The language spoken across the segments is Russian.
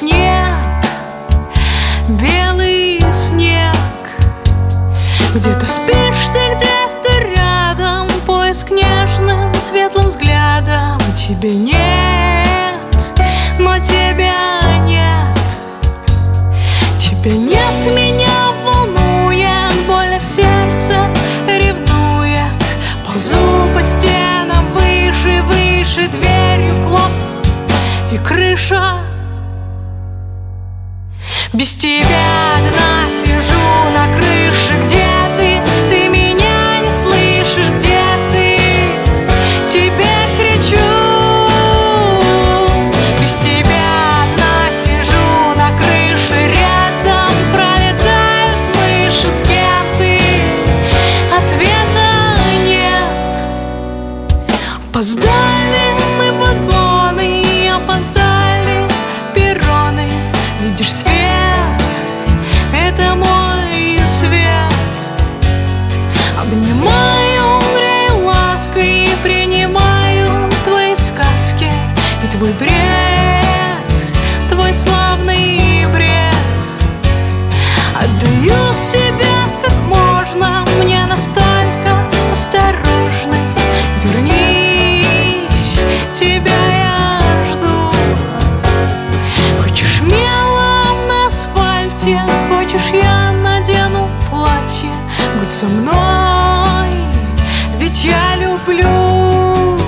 снег, белый снег. Где-то спишь ты, где-то рядом, поиск нежным светлым взглядом. Тебе нет, но тебя нет. Тебя нет, меня волнует, больно в сердце ревнует. Ползу по стенам выше, выше, дверью хлоп и крыша. Без тебя одна сижу на крыше. Где ты? Ты меня не слышишь. Где ты? Тебе кричу. Без тебя одна сижу на крыше. Рядом пролетают мыши. С кем ты? Ответа нет. Опоздали мы вагоны, опоздали перроны. Видишь свет? Это мой свет. Обнимаю, грею лаской и принимаю твои сказки и твой бред, твой славный бред. Отдаю себя как можно, мне настолько осторожный. Вернись, тебя я жду. Хочешь мелом на асфальте, хочешь, я надену платье. Будь со мной, ведь я люблю.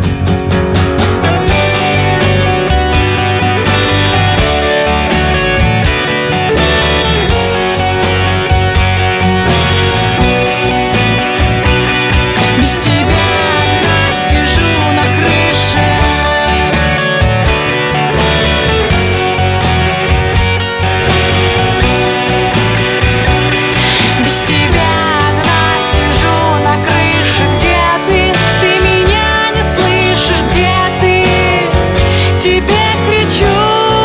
Без тебя одна сижу на крыше. Без тебя одна сижу на крыше. Где ты? Ты меня не слышишь. Где ты? Тебе кричу.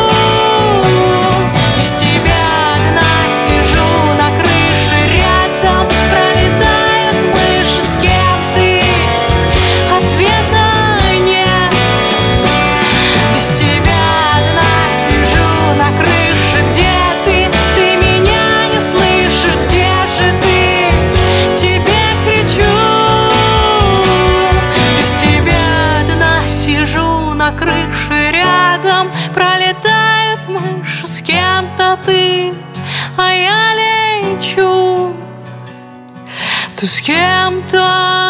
Без тебя одна сижу на крыше. Рядом пролетают мыши. С кем ты? Ответа нет. Без тебя одна сижу на крыше. Где ты? Ты меня не слышишь. Где же ты? Тебе кричу. Без тебя одна сижу на крыше. Рядом пролетают мыши. С кем-то ты, а я лечу. Ты с кем-то